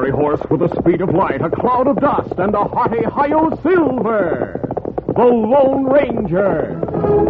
military horse with the speed of light, a cloud of dust, and a hearty Hi-Yo Silver, the Lone Ranger.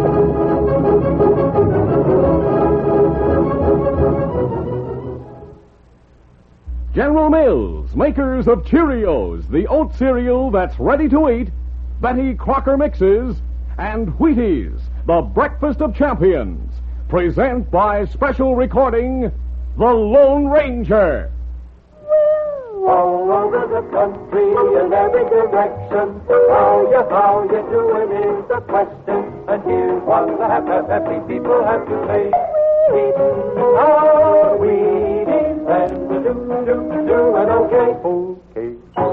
General Mills, makers of Cheerios, the oat cereal that's ready to eat, Betty Crocker Mixes, and Wheaties, the breakfast of champions, present by special recording, The Lone Ranger. All over the country in every direction, how you doing is the question. And here's what the happy people have to say. Eating our Wheaties and we're doing okay. Okay.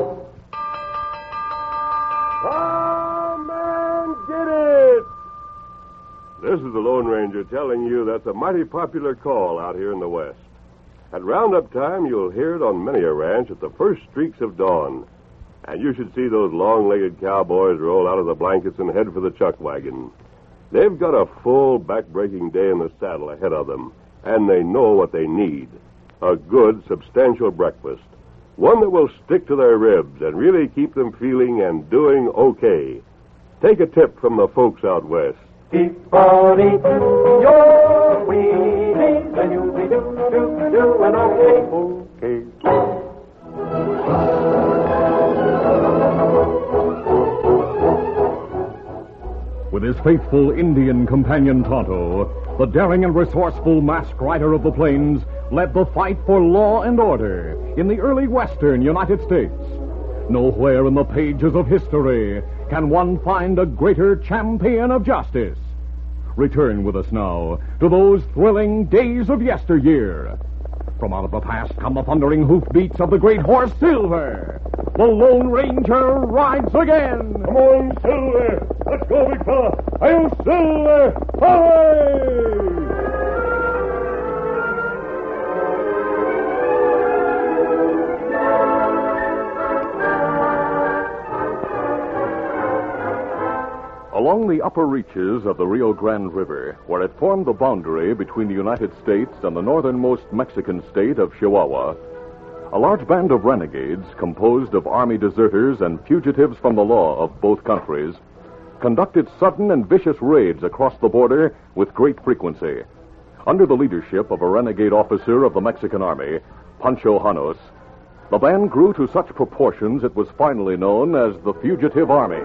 Come and get it! This is the Lone Ranger telling you that's a mighty popular call out here in the West. At roundup time, you'll hear it on many a ranch at the first streaks of dawn. And you should see those long-legged cowboys roll out of the blankets and head for the chuck wagon. They've got a full, back-breaking day in the saddle ahead of them, and they know what they need. A good, substantial breakfast. One that will stick to their ribs and really keep them feeling and doing okay. Take a tip from the folks out west. Keep on eating your Wheaties and you'll be doing okay. With his faithful Indian companion Tonto, the daring and resourceful masked rider of the plains led the fight for law and order in the early western United States. Nowhere in the pages of history can one find a greater champion of justice. Return with us now to those thrilling days of yesteryear. From out of the past come the thundering hoofbeats of the great horse Silver. The Lone Ranger rides again. Come on, Silver. Let's go, big fella. I'll Silver. Hooray! Along the upper reaches of the Rio Grande River, where it formed the boundary between the United States and the northernmost Mexican state of Chihuahua, a large band of renegades composed of army deserters and fugitives from the law of both countries conducted sudden and vicious raids across the border with great frequency. Under the leadership of a renegade officer of the Mexican army, Pancho Janos, the band grew to such proportions it was finally known as the Fugitive Army.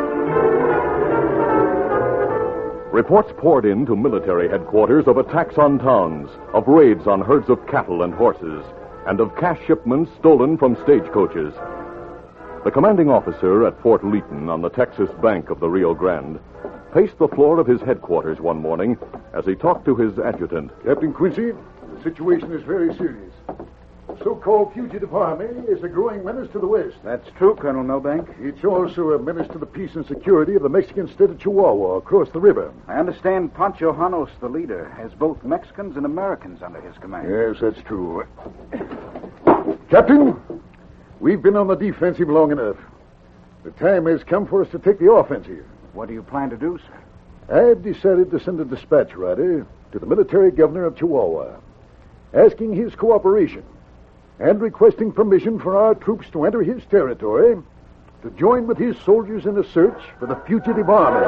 Reports poured in to military headquarters of attacks on towns, of raids on herds of cattle and horses, and of cash shipments stolen from stagecoaches. The commanding officer at Fort Leaton on the Texas bank of the Rio Grande paced the floor of his headquarters one morning as he talked to his adjutant. Captain Quincy, the situation is very serious. The so-called Fugitive Army is a growing menace to the West. That's true, Colonel Milbank. It's also a menace to the peace and security of the Mexican state of Chihuahua across the river. I understand Pancho Janos, the leader, has both Mexicans and Americans under his command. Yes, that's true. Captain, we've been on the defensive long enough. The time has come for us to take the offensive. What do you plan to do, sir? I've decided to send a dispatch rider to the military governor of Chihuahua, asking his cooperation and requesting permission for our troops to enter his territory to join with his soldiers in a search for the Fugitive Army.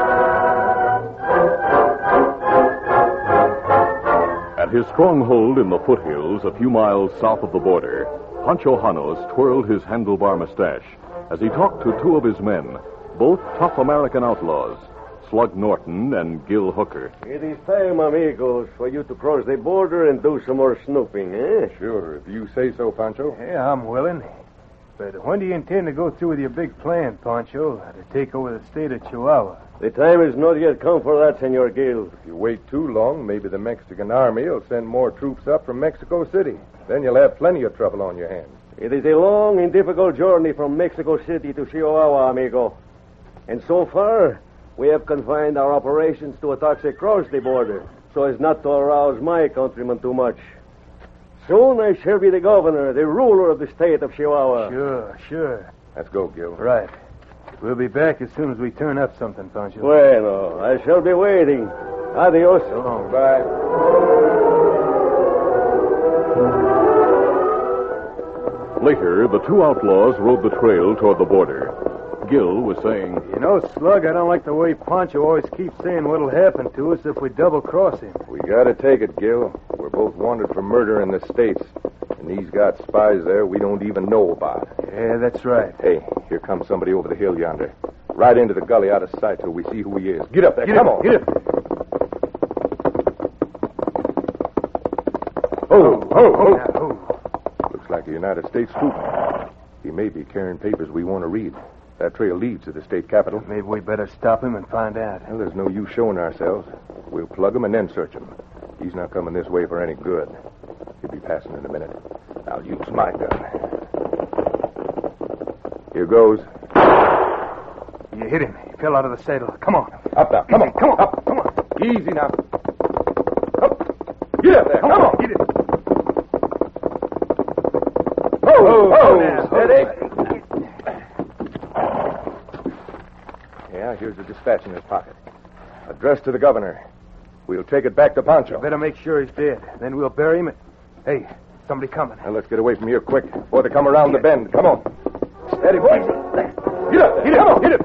At his stronghold in the foothills a few miles south of the border, Pancho Janos twirled his handlebar mustache as he talked to two of his men, both tough American outlaws, Slug Norton and Gil Hooker. It is time, amigos, for you to cross the border and do some more snooping, eh? Sure, if you say so, Pancho. Yeah, I'm willing. But when do you intend to go through with your big plan, Pancho, to take over the state of Chihuahua? The time has not yet come for that, Senor Gil. If you wait too long, maybe the Mexican army will send more troops up from Mexico City. Then you'll have plenty of trouble on your hands. It is a long and difficult journey from Mexico City to Chihuahua, amigo. And so far, we have confined our operations to attacks across the border, so as not to arouse my countrymen too much. Soon I shall be the governor, the ruler of the state of Chihuahua. Sure. Let's go, Gil. Right. We'll be back as soon as we turn up something, Pancho. Bueno, I shall be waiting. Adios. So long. Bye. Later, the two outlaws rode the trail toward the border. Gil was saying, You know, Slug, I don't like the way Pancho always keeps saying what'll happen to us if we double-cross him. We gotta take it, Gil. We're both wanted for murder in the States. And he's got spies there we don't even know about. Yeah, that's right. Hey, here comes somebody over the hill yonder. Right into the gully out of sight till we see who he is. Get up there, come on. Get up. Oh. Looks like a United States troop. He may be carrying papers we want to read. That trail leads to the state capitol. Maybe we better stop him and find out. Well, there's no use showing ourselves. We'll plug him and then search him. He's not coming this way for any good. He'll be passing in a minute. I'll use my gun. Here goes. You hit him. He fell out of the saddle. Come on. Up now. Come on. Come on. Up. Come on. Easy now. Up. Get up there. Come on. Get it. Oh, steady. Yeah, here's the dispatch in his pocket. Addressed to the governor. We'll take it back to Pancho. Better make sure he's dead. Then we'll bury him. Hey, somebody coming. Now, let's get away from here quick before they come around the bend. Come on. Steady, boys. Get up. Come on. Get it.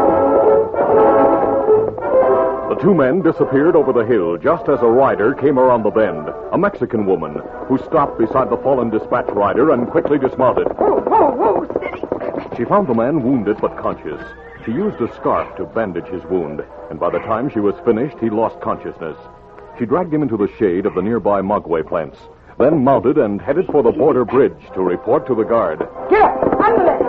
The two men disappeared over the hill just as a rider came around the bend, a Mexican woman, who stopped beside the fallen dispatch rider and quickly dismounted. Whoa, steady. She found the man wounded but conscious. She used a scarf to bandage his wound, and by the time she was finished, he lost consciousness. She dragged him into the shade of the nearby maguey plants, then mounted and headed for the border bridge to report to the guard. Get up! Ándale!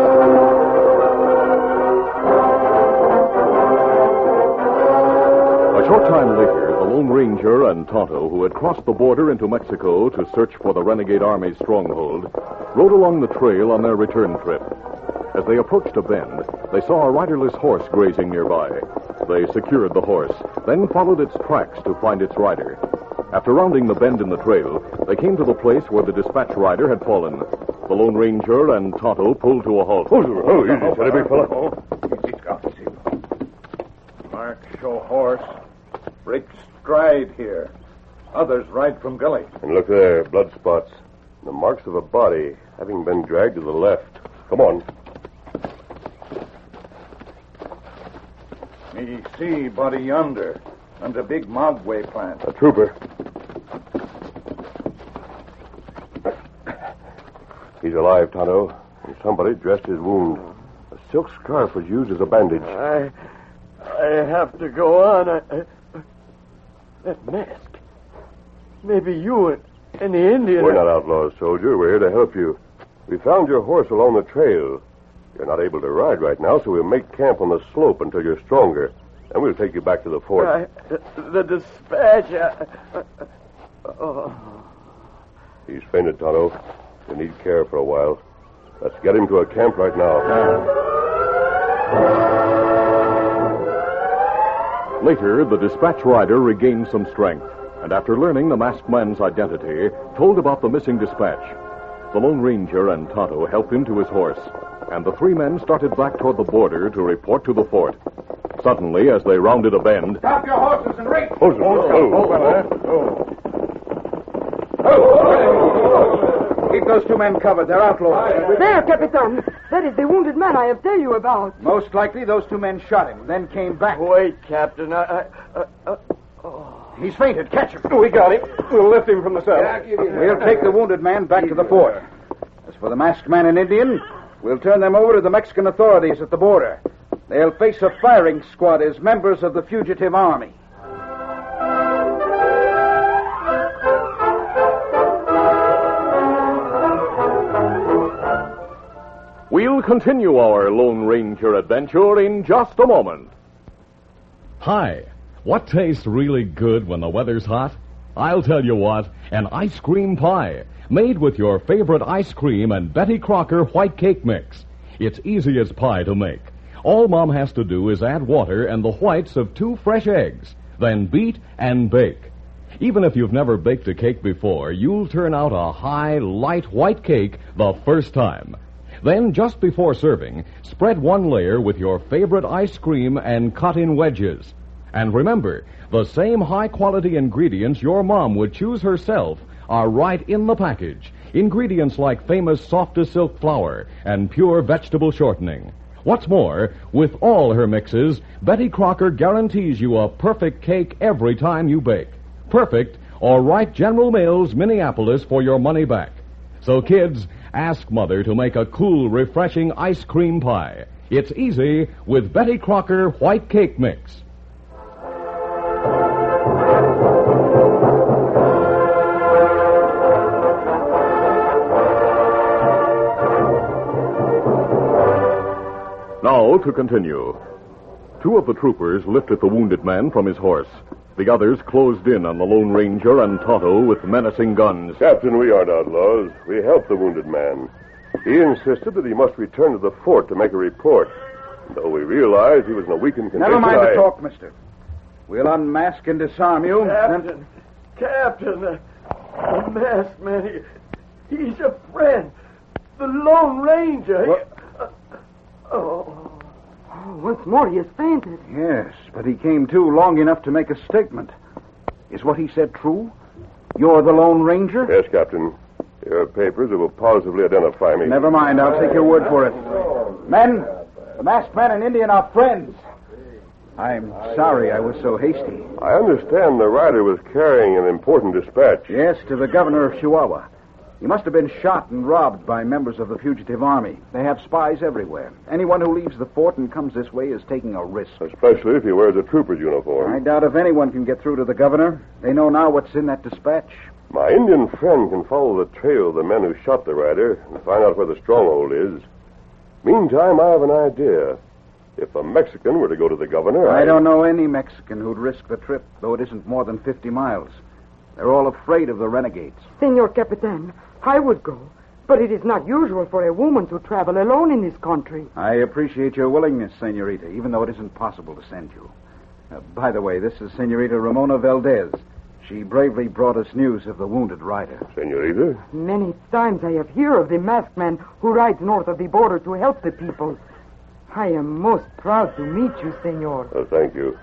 A short time later, the Lone Ranger and Tonto, who had crossed the border into Mexico to search for the renegade army's stronghold, rode along the trail on their return trip. As they approached a bend, they saw a riderless horse grazing nearby. They secured the horse, then followed its tracks to find its rider. After rounding the bend in the trail, they came to the place where the dispatch rider had fallen. The Lone Ranger and Tonto pulled to a halt. Oh, easy, steady, big fella. Easy, Scout. Mark, show horse. Break stride here. Others ride from gully. And look there, blood spots. The marks of a body having been dragged to the left. Come on. Me see body yonder, under big maguey plant. A trooper. He's alive, Tonto. And somebody dressed his wound. A silk scarf was used as a bandage. I have to go on. That mask. Maybe you and the Indian. We're not outlaws, soldier. We're here to help you. We found your horse along the trail. You're not able to ride right now, so we'll make camp on the slope until you're stronger. And we'll take you back to the fort. The dispatch. He's fainted, Tonto. You need care for a while. Let's get him to a camp right now. Later, the dispatch rider regained some strength, and after learning the masked man's identity, told about the missing dispatch. The Lone Ranger and Tonto helped him to his horse, and the three men started back toward the border to report to the fort. Suddenly, as they rounded a bend... Stop your horses and race! Keep those two men covered. They're outlaws. There, Capitan. That is the wounded man I have tell you about. Most likely those two men shot him, then came back. Wait, Captain. He's fainted. Catch him. We got him. We'll lift him from the saddle. We'll take the wounded man back to the fort. As for the masked man and Indian, we'll turn them over to the Mexican authorities at the border. They'll face a firing squad as members of the fugitive army. We'll continue our Lone Ranger adventure in just a moment. Hi. What tastes really good when the weather's hot? I'll tell you what, an ice cream pie, made with your favorite ice cream and Betty Crocker white cake mix. It's easy as pie to make. All Mom has to do is add water and the whites of 2 fresh eggs, then beat and bake. Even if you've never baked a cake before, you'll turn out a high, light white cake the first time. Then, just before serving, spread one layer with your favorite ice cream and cut in wedges. And remember, the same high-quality ingredients your mom would choose herself are right in the package. ingredients like famous softest silk flour and pure vegetable shortening. What's more, with all her mixes, Betty Crocker guarantees you a perfect cake every time you bake. Perfect, or write General Mills, Minneapolis for your money back. So kids, ask Mother to make a cool, refreshing ice cream pie. It's easy with Betty Crocker White Cake Mix. Now to continue. Two of the troopers lifted the wounded man from his horse. The others closed in on the Lone Ranger and Tonto with menacing guns. Captain, we aren't outlaws. We helped the wounded man. He insisted that he must return to the fort to make a report. Though we realized he was in a weakened condition. Never mind the talk, mister. We'll unmask and disarm you. Captain, the masked man, he's a friend. The Lone Ranger. Once more he has fainted. Yes, but he came to long enough to make a statement. Is what he said true? You're the Lone Ranger? Yes, Captain. Here are papers that will positively identify me. Never mind. I'll take your word for it. Men, the masked man and Indian are friends. I'm sorry I was so hasty. I understand the rider was carrying an important dispatch. Yes, to the governor of Chihuahua. He must have been shot and robbed by members of the fugitive army. They have spies everywhere. Anyone who leaves the fort and comes this way is taking a risk. Especially if he wears a trooper's uniform. I doubt if anyone can get through to the governor. They know now what's in that dispatch. My Indian friend can follow the trail of the men who shot the rider and find out where the stronghold is. Meantime, I have an idea. If a Mexican were to go to the governor, I don't know any Mexican who'd risk the trip, though it isn't more than 50 miles. They're all afraid of the renegades. Senor Capitan, I would go, but it is not usual for a woman to travel alone in this country. I appreciate your willingness, Senorita, even though it isn't possible to send you. By the way, this is Senorita Ramona Valdez. She bravely brought us news of the wounded rider. Senorita? Many times I have heard of the masked man who rides north of the border to help the people. I am most proud to meet you, senor. Oh, thank you.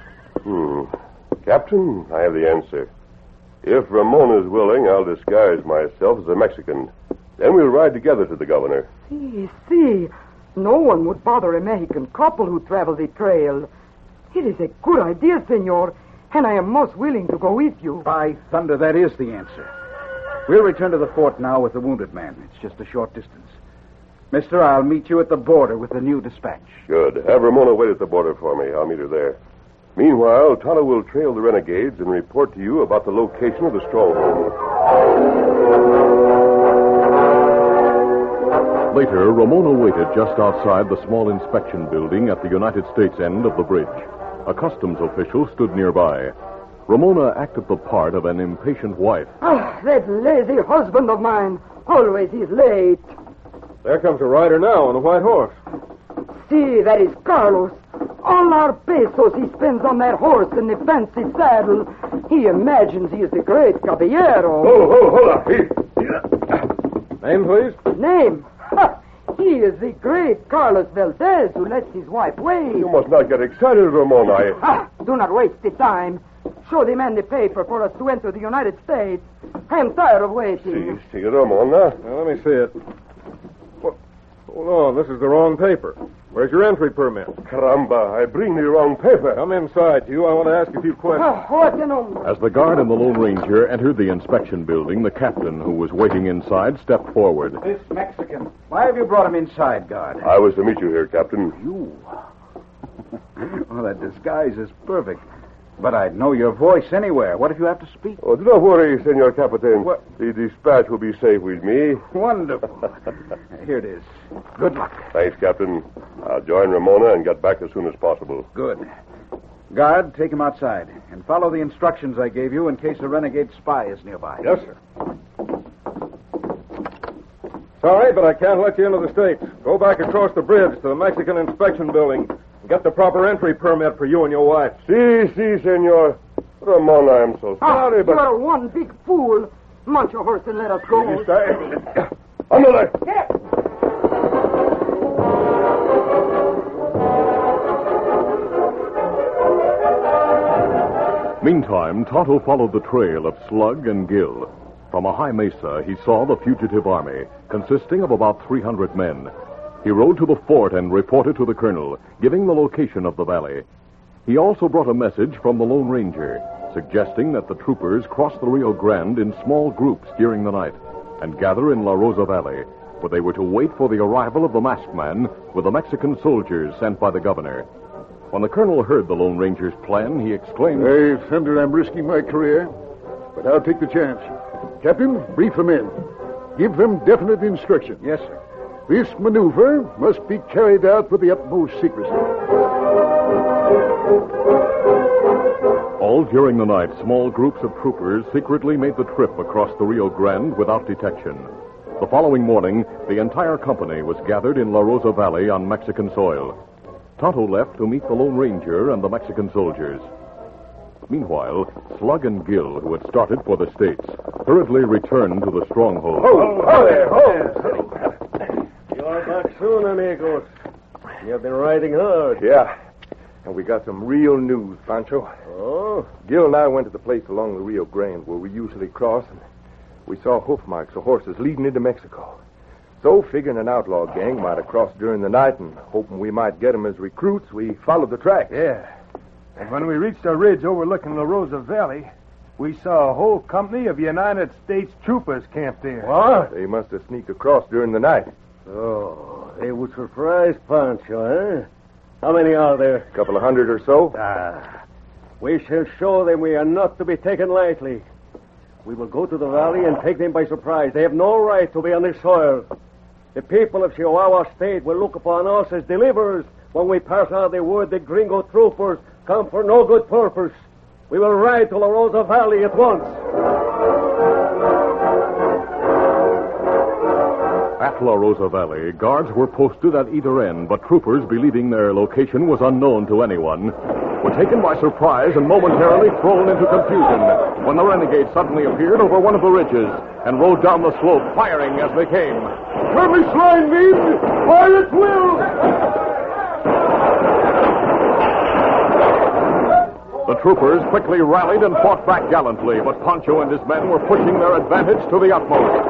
Captain, I have the answer. If Ramon is willing, I'll disguise myself as a Mexican. Then we'll ride together to the governor. See. No one would bother a Mexican couple who travel the trail. It is a good idea, senor, and I am most willing to go with you. By thunder, that is the answer. We'll return to the fort now with the wounded man. It's just a short distance. Mister, I'll meet you at the border with the new dispatch. Good. Have Ramona wait at the border for me. I'll meet her there. Meanwhile, Tonto will trail the renegades and report to you about the location of the stronghold. Later, Ramona waited just outside the small inspection building at the United States end of the bridge. A customs official stood nearby. Ramona acted the part of an impatient wife. That lazy husband of mine. Always he's late. There comes a rider now on a white horse. See, that is Carlos. All our pesos he spends on that horse and the fancy saddle. He imagines he is the great caballero. Hold up. Name, please? Name? He is the great Carlos Valdez who lets his wife wait. You must not get excited, Ramona. Do not waste the time. Show the man the paper for us to enter the United States. I am tired of waiting. See, Ramona. Now, let me see it. Hold on, this is the wrong paper. Where's your entry permit? Caramba, I bring the wrong paper. Come inside, you. I want to ask you a few questions. What an hombre. As the guard and the Lone Ranger entered the inspection building, the captain, who was waiting inside, stepped forward. This Mexican. Why have you brought him inside, guard? I was to meet you here, Captain. You? Well, that disguise is perfect. But I'd know your voice anywhere. What if you have to speak? Oh, do not worry, Senor Capitan. What? The dispatch will be safe with me. Wonderful. Here it is. Good luck. Thanks, Captain. I'll join Ramona and get back as soon as possible. Good. Guard, take him outside. And follow the instructions I gave you in case a renegade spy is nearby. Yes, sir. Sorry, but I can't let you into the States. Go back across the bridge to the Mexican inspection building. Get the proper entry permit for you and your wife. Si, senor. Ramona, I'm so sorry, but... You are one big fool. Mount your horse and let us go. Ándale. Meantime, Tonto followed the trail of Slug and Gill. From a high mesa, he saw the fugitive army, consisting of about 300 men. He rode to the fort and reported to the colonel, giving the location of the valley. He also brought a message from the Lone Ranger, suggesting that the troopers cross the Rio Grande in small groups during the night and gather in La Rosa Valley, where they were to wait for the arrival of the masked man with the Mexican soldiers sent by the governor. When the colonel heard the Lone Ranger's plan, he exclaimed, "Hey, Thunder, I'm risking my career, but I'll take the chance. Captain, brief them in. Give them definite instructions. Yes, sir. This maneuver must be carried out with the utmost secrecy." All during the night, small groups of troopers secretly made the trip across the Rio Grande without detection. The following morning, the entire company was gathered in La Rosa Valley on Mexican soil. Tonto left to meet the Lone Ranger and the Mexican soldiers. Meanwhile, Slug and Gill, who had started for the States, hurriedly returned to the stronghold. You are back soon, amigos. You have been riding hard. Yeah. And we got some real news, Pancho. Oh? Gil and I went to the place along the Rio Grande where we usually cross, and we saw hoof marks of horses leading into Mexico. So, figuring an outlaw gang might have crossed during the night and hoping we might get them as recruits, we followed the track. Yeah. And when we reached a ridge overlooking La Rosa Valley, we saw a whole company of United States troopers camped there. What? They must have sneaked across during the night. Oh, they would surprise Pancho, eh? How many are there? A couple of hundred or so. We shall show them we are not to be taken lightly. We will go to the valley and take them by surprise. They have no right to be on this soil. The people of Chihuahua State will look upon us as deliverers when we pass out the word that gringo troopers come for no good purpose. We will ride to La Rosa Valley at once. At La Rosa Valley, guards were posted at either end, but troopers, believing their location was unknown to anyone, were taken by surprise and momentarily thrown into confusion when the renegades suddenly appeared over one of the ridges and rode down the slope, firing as they came. Skirmish line, men! Fire at will! The troopers quickly rallied and fought back gallantly, but Pancho and his men were pushing their advantage to the utmost.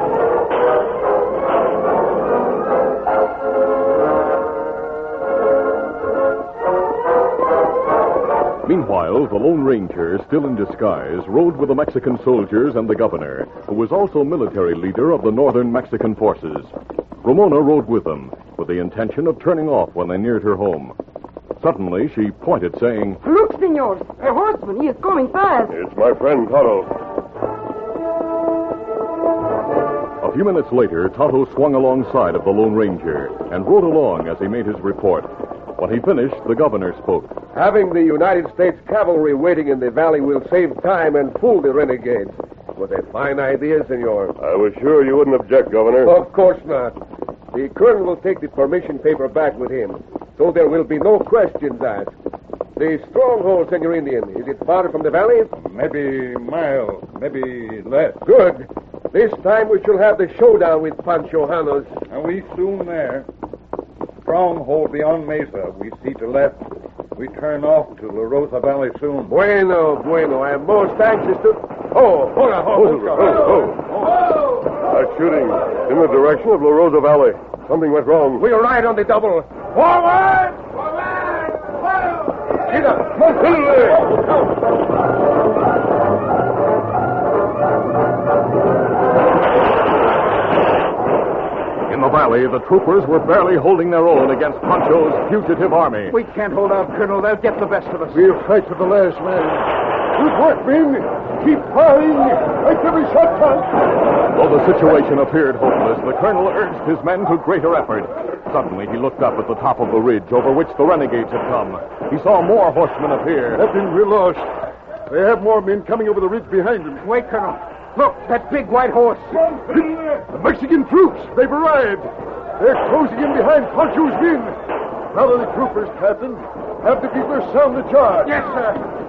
Meanwhile, the Lone Ranger, still in disguise, rode with the Mexican soldiers and the governor, who was also military leader of the northern Mexican forces. Ramona rode with them, with the intention of turning off when they neared her home. Suddenly, she pointed, saying, Look, senor, a horseman. He is coming fast. It's my friend Tonto. A few minutes later, Tonto swung alongside of the Lone Ranger and rode along as he made his report. When he finished, the governor spoke. Having the United States cavalry waiting in the valley will save time and fool the renegades. Was a fine idea, senor. I was sure you wouldn't object, Governor. Of course not. The colonel will take the permission paper back with him, so there will be no questions asked. The stronghold, Senor Indian, is it far from the valley? Maybe a mile, maybe less. Good. This time we shall have the showdown with Pancho Janos. And we soon there. Stronghold beyond Mesa. We see to left. We turn off to La Rosa Valley soon. Bueno. I am most anxious to... Oh, hold on. They're shooting in the direction of La Rosa Valley. Something went wrong. We'll ride on the double. Forward! Get up. In the valley, the troopers were barely holding their own against Pancho's fugitive army. We can't hold out, Colonel. They'll get the best of us. We'll fight to the last man. Good work, men. Keep firing. Make every shot count. Though the situation appeared hopeless, the colonel urged his men to greater effort. Suddenly, he looked up at the top of the ridge over which the renegades had come. He saw more horsemen appear. Captain, we're lost. They have more men coming over the ridge behind them. Wait, Colonel. Look, that big white horse. The Mexican troops. They've arrived. They're closing in behind Pancho's men. Follow the troopers, Captain. Have the bugler sound the charge. Yes, sir.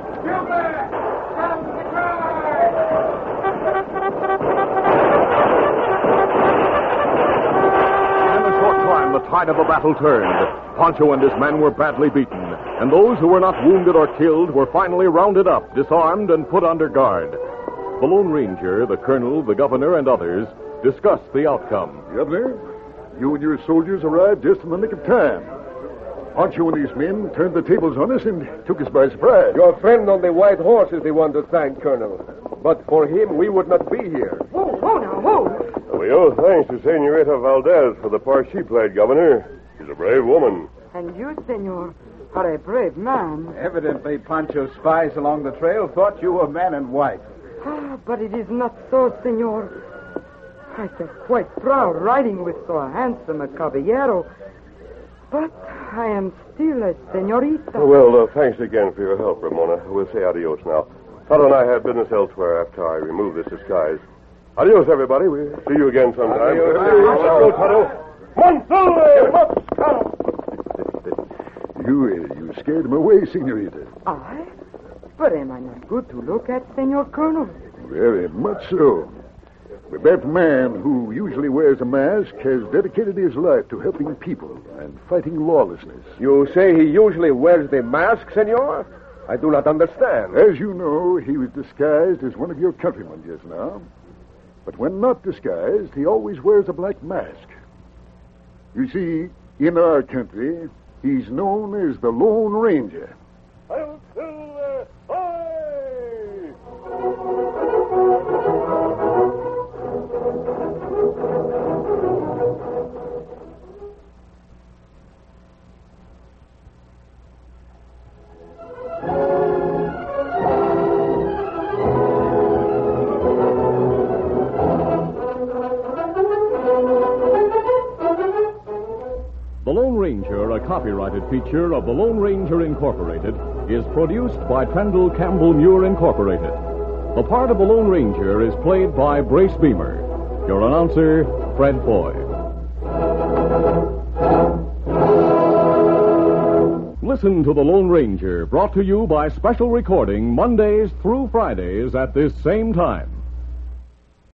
The tide of the battle turned. Pancho and his men were badly beaten, and those who were not wounded or killed were finally rounded up, disarmed, and put under guard. The Lone Ranger, the colonel, the governor, and others discuss the outcome. Governor, you and your soldiers arrived just in the nick of time. Pancho and his men turned the tables on us and took us by surprise. Your friend on the white horse is the one to thank, Colonel. But for him, we would not be here. Whoa, now, whoa. We owe thanks to Senorita Valdez for the part she played, Governor. She's a brave woman. And you, senor, are a brave man. Evidently, Pancho's spies along the trail thought you were man and wife. Ah, but it is not so, senor. I feel quite proud riding with so handsome a caballero. But I am still a senorita. Well, thanks again for your help, Ramona. We'll say adios now. Tonto and I have business elsewhere after I remove this disguise. Adios, everybody. We'll see you again sometime. Adios. Let's go, Tonto. Monsalve! You scared him away, senorita. I? But am I not good to look at, Senor Colonel? Very much so. But that man who usually wears a mask has dedicated his life to helping people and fighting lawlessness. You say he usually wears the mask, senor? I do not understand. As you know, he was disguised as one of your countrymen just now. But when not disguised, he always wears a black mask. You see, in our country, he's known as the Lone Ranger. The Lone Ranger, a copyrighted feature of the Lone Ranger Incorporated, is produced by Trendle Campbell Muir Incorporated. The part of the Lone Ranger is played by Brace Beamer. Your announcer, Fred Foy. Listen to The Lone Ranger, brought to you by special recording Mondays through Fridays at this same time.